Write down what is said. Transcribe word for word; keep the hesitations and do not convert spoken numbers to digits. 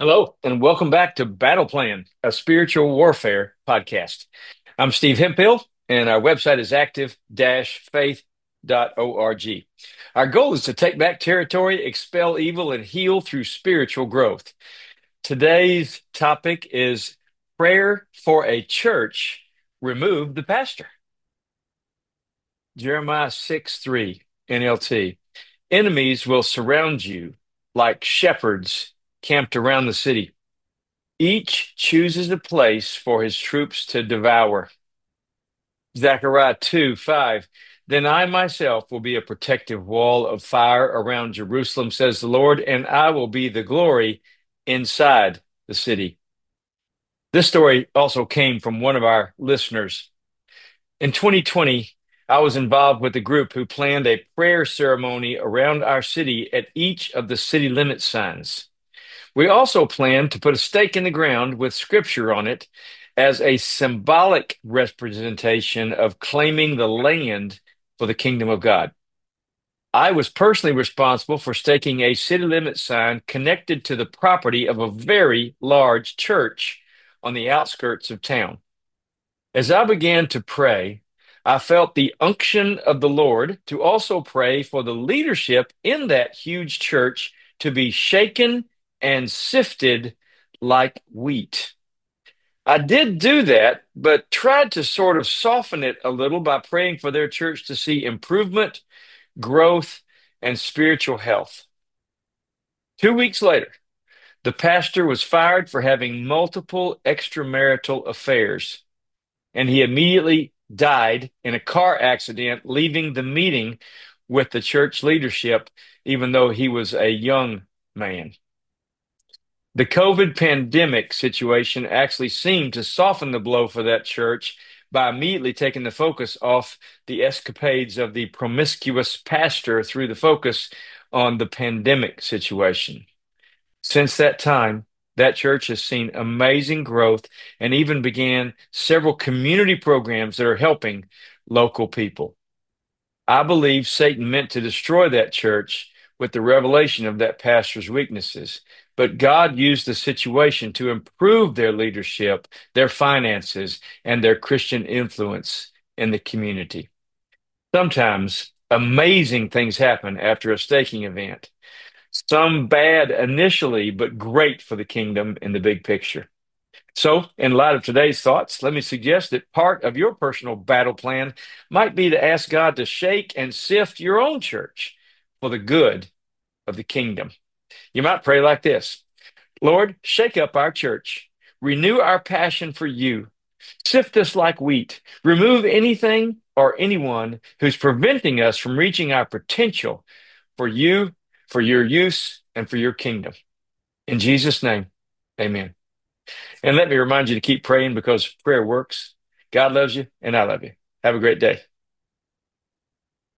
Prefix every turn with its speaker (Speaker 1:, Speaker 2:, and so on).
Speaker 1: Hello, and welcome back to Battle Plan, a spiritual warfare podcast. I'm Steve Hemphill, and our website is active faith dot org. Our goal is to take back territory, expel evil, and heal through spiritual growth. Today's topic is prayer for a church. Remove the pastor. Jeremiah six three, N L T. Enemies will surround you like shepherds camped around the city. Each chooses a place for his troops to devour. Zechariah two five. Then I myself will be a protective wall of fire around Jerusalem, says the Lord, and I will be the glory inside the city. This story also came from one of our listeners. In twenty twenty, I was involved with a group who planned a prayer ceremony around our city at each of the city limit signs. We also plan to put a stake in the ground with scripture on it as a symbolic representation of claiming the land for the kingdom of God. I was personally responsible for staking a city limit sign connected to the property of a very large church on the outskirts of town. As I began to pray, I felt the unction of the Lord to also pray for the leadership in that huge church to be shaken and sifted like wheat. I did do that, but tried to sort of soften it a little by praying for their church to see improvement, growth, and spiritual health. Two weeks later, the pastor was fired for having multiple extramarital affairs, and he immediately died in a car accident, leaving the meeting with the church leadership, even though he was a young man. The COVID pandemic situation actually seemed to soften the blow for that church by immediately taking the focus off the escapades of the promiscuous pastor through the focus on the pandemic situation. Since that time, that church has seen amazing growth and even began several community programs that are helping local people. I believe Satan meant to destroy that church with the revelation of that pastor's weaknesses. But God used the situation to improve their leadership, their finances, and their Christian influence in the community. Sometimes amazing things happen after a staking event. Some bad initially, but great for the kingdom in the big picture. So, in light of today's thoughts, let me suggest that part of your personal battle plan might be to ask God to shake and sift your own church for the good of the kingdom. You might pray like this: Lord, shake up our church, renew our passion for you, sift us like wheat, remove anything or anyone who's preventing us from reaching our potential for you, for your use, and for your kingdom. In Jesus' name, amen. And let me remind you to keep praying because prayer works. God loves you, and I love you. Have a great day.